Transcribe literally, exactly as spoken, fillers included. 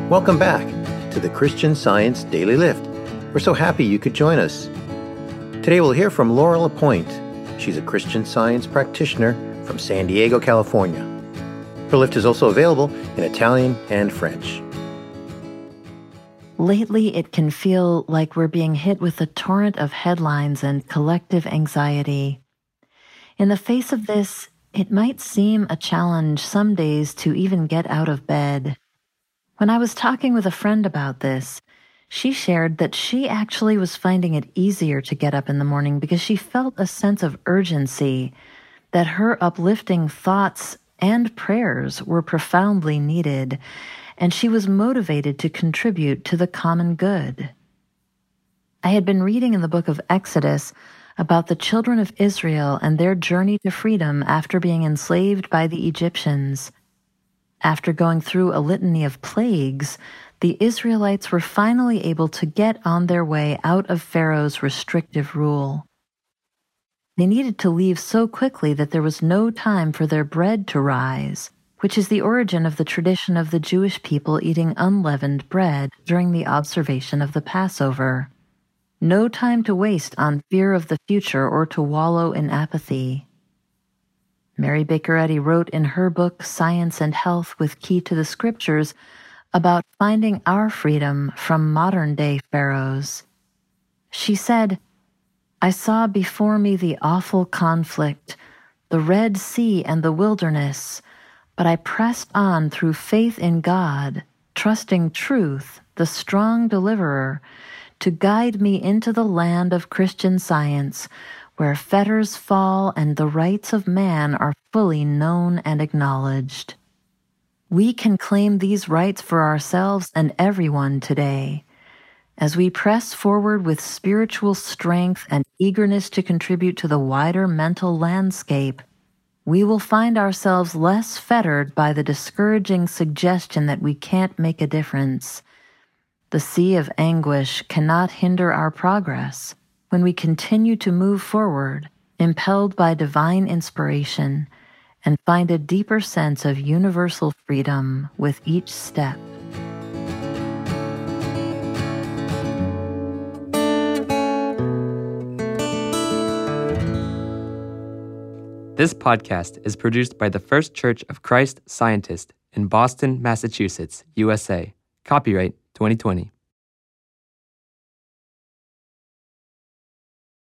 Welcome back to the Christian Science Daily Lift. We're so happy you could join us. Today we'll hear from Laura Lapointe. She's a Christian Science practitioner from San Diego, California. Her lift is also available in Italian and French. Lately, it can feel like we're being hit with a torrent of headlines and collective anxiety. In the face of this, it might seem a challenge some days to even get out of bed. When I was talking with a friend about this, she shared that she actually was finding it easier to get up in the morning because she felt a sense of urgency, that her uplifting thoughts and prayers were profoundly needed, and she was motivated to contribute to the common good. I had been reading in the book of Exodus about the children of Israel and their journey to freedom after being enslaved by the Egyptians. After going through a litany of plagues, the Israelites were finally able to get on their way out of Pharaoh's restrictive rule. They needed to leave so quickly that there was no time for their bread to rise, which is the origin of the tradition of the Jewish people eating unleavened bread during the observation of the Passover. No time to waste on fear of the future or to wallow in apathy. Mary Baker Eddy wrote in her book, Science and Health with Key to the Scriptures, about finding our freedom from modern-day pharaohs. She said, "I saw before me the awful conflict, the Red Sea and the wilderness, but I pressed on through faith in God, trusting truth, the strong deliverer, to guide me into the land of Christian Science, where fetters fall and the rights of man are fully known and acknowledged." We can claim these rights for ourselves and everyone today. As we press forward with spiritual strength and eagerness to contribute to the wider mental landscape, we will find ourselves less fettered by the discouraging suggestion that we can't make a difference. The sea of anguish cannot hinder our progress when we continue to move forward, impelled by divine inspiration, and find a deeper sense of universal freedom with each step. This podcast is produced by the First Church of Christ Scientist in Boston, Massachusetts, U S A. Copyright twenty twenty.